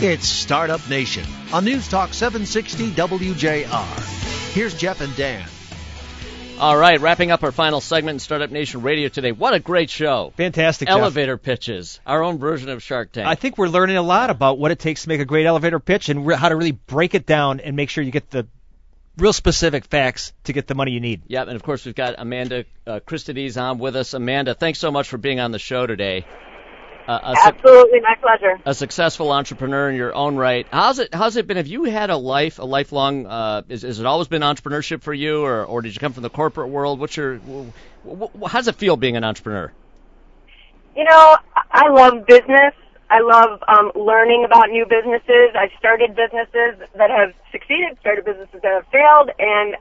It's Startup Nation on News Talk 760 WJR. Here's Jeff and Dan. All right, wrapping up our final segment in Startup Nation Radio today. What a great show. Fantastic, Jeff. Elevator pitches, our own version of Shark Tank. I think we're learning a lot about what it takes to make a great elevator pitch and how to really break it down and make sure you get the real specific facts to get the money you need. Yeah, and of course we've got Amanda Christides on with us. Amanda, thanks so much for being on the show today. Absolutely, my pleasure. A successful entrepreneur in your own right. How's it been? Have you had a lifelong? Has it always been entrepreneurship for you, or did you come from the corporate world? How does it feel being an entrepreneur? You know, I love business. I love learning about new businesses. I've started businesses that have succeeded, started businesses that have failed, and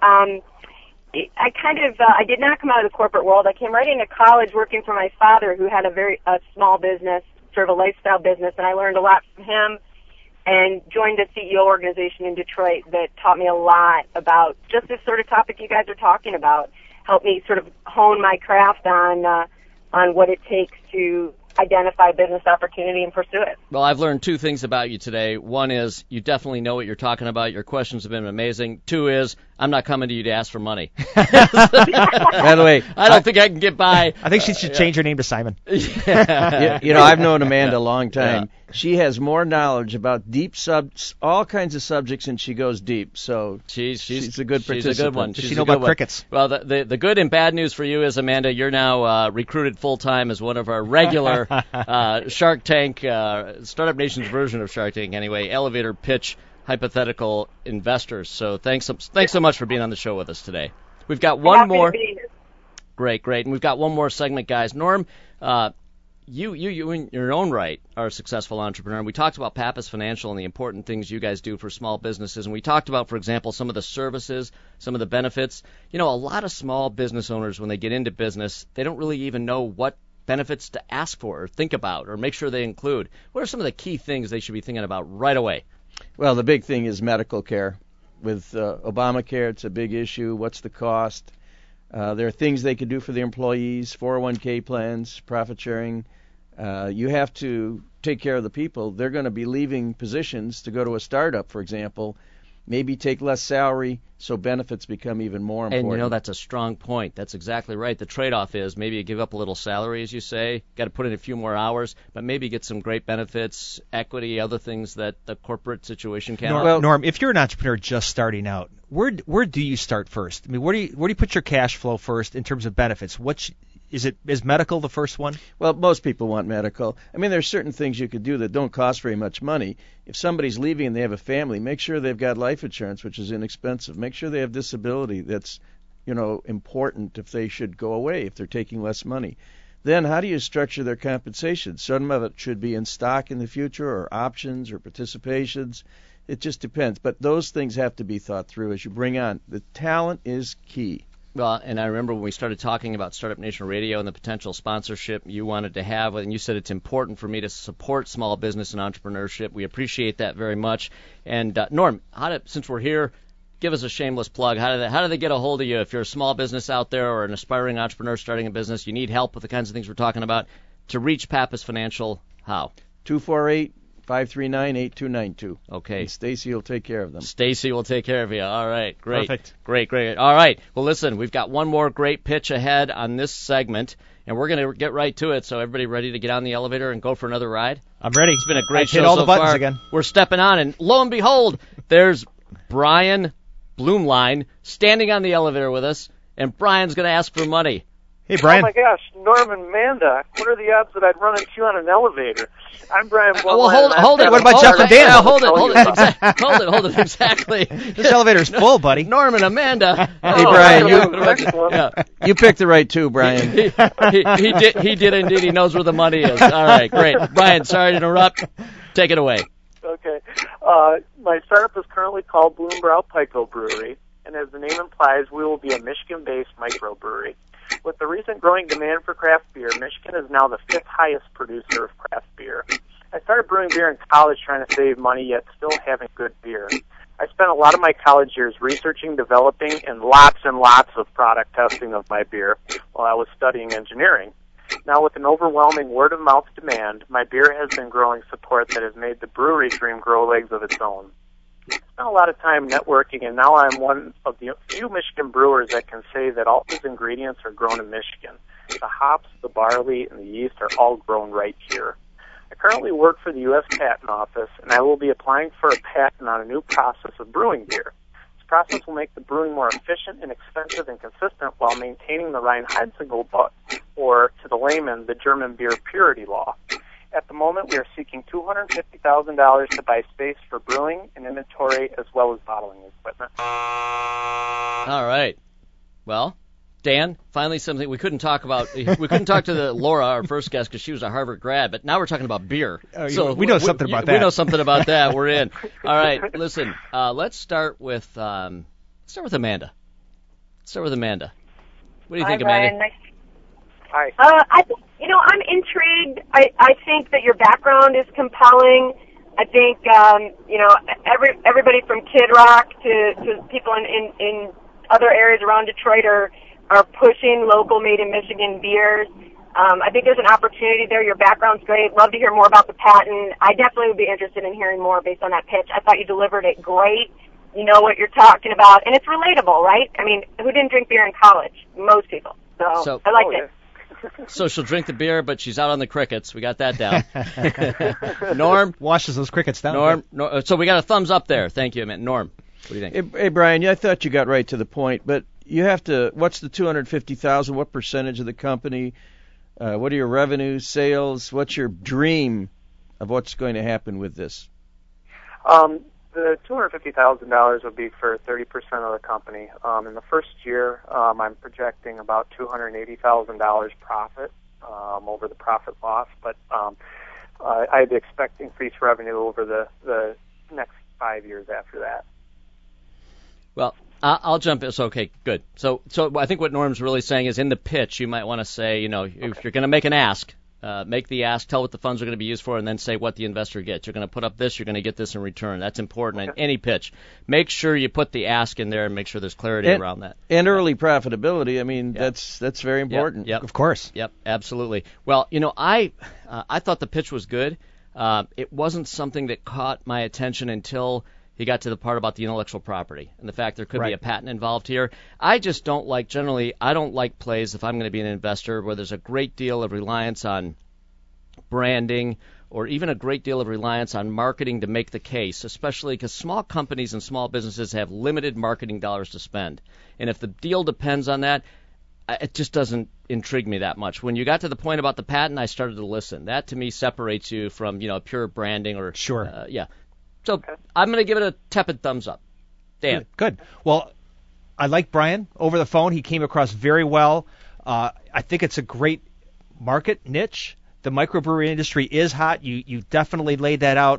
I did not come out of the corporate world. I came right into college working for my father, who had a small business, sort of a lifestyle business, and I learned a lot from him and joined a CEO organization in Detroit that taught me a lot about just this sort of topic you guys are talking about, helped me sort of hone my craft on what it takes to identify business opportunity and pursue it. Well, I've learned two things about you today. One is you definitely know what you're talking about. Your questions have been amazing. Two is I'm not coming to you to ask for money. By the way, I don't think I can get by. I think she should change her name to Simon. You know, I've known Amanda a long time. Yeah. She has more knowledge about all kinds of subjects, and she goes deep. So she's a good participant. She's a good one. Does she know about crickets? Well, the good and bad news for you is, Amanda, you're now recruited full-time as one of our regular Shark Tank, Startup Nation's version of Shark Tank anyway, elevator pitch hypothetical investors. So thanks so much for being on the show with us today. We've got one more. Great. And we've got one more segment, guys. Norm, you in your own right are a successful entrepreneur. We talked about Pappas Financial and the important things you guys do for small businesses. And we talked about, for example, some of the services, some of the benefits. You know, a lot of small business owners, when they get into business, they don't really even know what benefits to ask for or think about or make sure they include. What are some of the key things they should be thinking about right away? Well, the big thing is medical care. With Obamacare, it's a big issue. What's the cost? There are things they could do for the employees, 401k plans, profit sharing. You have to take care of the people. They're going to be leaving positions to go to a startup, for example. Maybe take less salary so benefits become even more important. And, you know, that's a strong point. That's exactly right. The trade-off is maybe you give up a little salary, as you say, got to put in a few more hours, but maybe get some great benefits, equity, other things that the corporate situation can't. Well, Norm, if you're an entrepreneur just starting out, where do you start first? I mean, where do you put your cash flow first in terms of benefits? Is medical the first one? Well, most people want medical. I mean, there's certain things you could do that don't cost very much money. If somebody's leaving and they have a family, make sure they've got life insurance, which is inexpensive. Make sure they have disability. That's, important if they should go away, if they're taking less money. Then how do you structure their compensation? Some of it should be in stock in the future or options or participations. It just depends. But those things have to be thought through as you bring on. The talent is key. Well, and I remember when we started talking about Startup Nation Radio and the potential sponsorship you wanted to have, and you said it's important for me to support small business and entrepreneurship. We appreciate that very much. And Norm, since we're here, give us a shameless plug. How do they get a hold of you if you're a small business out there or an aspiring entrepreneur starting a business? You need help with the kinds of things we're talking about. To reach Pappas Financial, how? 248-539-8292. Okay. And Stacy will take care of them. Stacy will take care of you. All right. Great. Perfect. Great. All right. Well, listen, we've got one more great pitch ahead on this segment, and we're going to get right to it. So everybody ready to get on the elevator and go for another ride? I'm ready. It's been a great show hit all the so buttons far. Again. We're stepping on, and lo and behold, there's Brian Bloomline standing on the elevator with us, and Brian's going to ask for money. Hey, Brian. Oh, my gosh, Norm and Amanda, what are the odds that I'd run into you on an elevator? I'm Brian Bloomline. Well, hold it. What about Jeff and Dan? Hold it. Exactly. This elevator's full, buddy. Norm and Amanda. Hey, Brian, you picked the right two, Brian. He did indeed. He knows where the money is. All right, great. Brian, sorry to interrupt. Take it away. Okay. My startup is currently called Bloombrow Pico Brewery, and as the name implies, we will be a Michigan-based microbrewery. With the recent growing demand for craft beer, Michigan is now the 5th highest producer of craft beer. I started brewing beer in college trying to save money, yet still having good beer. I spent a lot of my college years researching, developing, and lots of product testing of my beer while I was studying engineering. Now, with an overwhelming word-of-mouth demand, my beer has been growing support that has made the brewery dream grow legs of its own. I spent a lot of time networking, and now I'm one of the few Michigan brewers that can say that all these ingredients are grown in Michigan. The hops, the barley, and the yeast are all grown right here. I currently work for the U.S. Patent Office, and I will be applying for a patent on a new process of brewing beer. This process will make the brewing more efficient, inexpensive, and consistent while maintaining the Reinheitsgebot, or, to the layman, the German beer purity law. At the moment, we are seeking $250,000 to buy space for brewing and inventory as well as bottling equipment. All right. Well, Dan, finally something we couldn't talk about. We couldn't talk to Laura, our first guest, because she was a Harvard grad, but now we're talking about beer. So we know something about that. We know something about that. We're in. All right. Listen, let's start with Amanda. What do you think, Amanda? Ryan. Hi. I'm intrigued. I think that your background is compelling. I think, everybody from Kid Rock to people in other areas around Detroit are pushing local made in Michigan beers. I think there's an opportunity there. Your background's great. Love to hear more about the patent. I definitely would be interested in hearing more based on that pitch. I thought you delivered it great. You know what you're talking about, and it's relatable, right? I mean, who didn't drink beer in college? Most people. So I liked it. So she'll drink the beer, but she's out on the crickets. We got that down. Norm washes those crickets down. Norm. So we got a thumbs up there. Thank you, man. Norm, what do you think? Hey, Brian, I thought you got right to the point, but you have to. What's the $250,000? What percentage of the company? What are your revenues, sales? What's your dream of what's going to happen with this? The $250,000 would be for 30% of the company. In the first year, I'm projecting about $280,000 profit over the profit loss, but I'd expect increased revenue over the next 5 years after that. Well, I'll jump in. So, okay, good. So I think what Norm's really saying is in the pitch, you might want to say, if you're going to make an ask, make the ask, tell what the funds are going to be used for, and then say what the investor gets. You're going to put up this, you're going to get this in return. That's important in any pitch. Make sure you put the ask in there and make sure there's clarity around that. And early profitability. I mean, that's very important. Yep. Of course. Yep, absolutely. Well, I thought the pitch was good. It wasn't something that caught my attention until he got to the part about the intellectual property and the fact there could be a patent involved here. I just don't like plays if I'm going to be an investor where there's a great deal of reliance on branding or even a great deal of reliance on marketing to make the case, especially because small companies and small businesses have limited marketing dollars to spend. And if the deal depends on that, it just doesn't intrigue me that much. When you got to the point about the patent, I started to listen. That, to me, separates you from, pure branding or... Sure. So I'm going to give it a tepid thumbs up. Dan. Good. Well, I like Brian over the phone. He came across very well. I think it's a great market niche. The microbrewery industry is hot. You definitely laid that out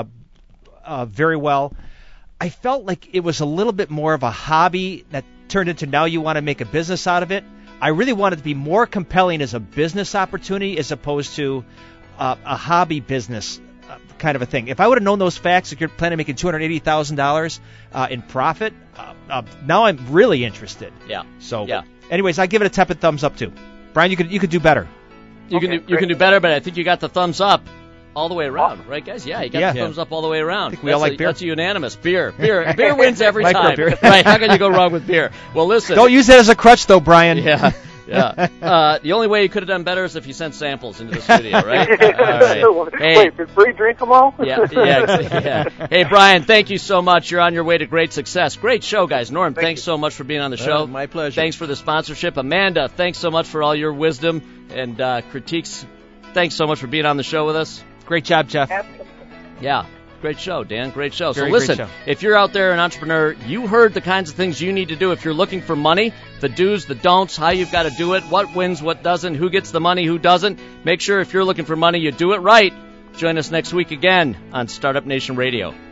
very well. I felt like it was a little bit more of a hobby that turned into now you want to make a business out of it. I really wanted to be more compelling as a business opportunity as opposed to a hobby business kind of a thing. If I would have known those facts, if you're planning on making $280,000 in profit, now I'm really interested. Yeah. So, anyways, I give it a tepid thumbs up too. Brian, you could do better. You can do better, but I think you got the thumbs up all the way around, right, guys? Yeah, you got the thumbs up all the way around. I think we all like beer. That's unanimous. Beer wins every time. Right? How can you go wrong with beer? Well, listen. Don't use that as a crutch, though, Brian. Yeah. The only way you could have done better is if you sent samples into the studio, right? All right. Hey. Wait, did Bree drink them all? Yeah. Hey, Brian, thank you so much. You're on your way to great success. Great show, guys. Norm, thanks so much for being on the show. My pleasure. Thanks for the sponsorship. Amanda, thanks so much for all your wisdom and critiques. Thanks so much for being on the show with us. Great job, Jeff. Absolutely. Yeah. Great show, Dan. Great show. Very so listen, great show. If you're out there an entrepreneur, you heard the kinds of things you need to do if you're looking for money, the do's, the don'ts, how you've got to do it, what wins, what doesn't, who gets the money, who doesn't. Make sure if you're looking for money, you do it right. Join us next week again on Startup Nation Radio.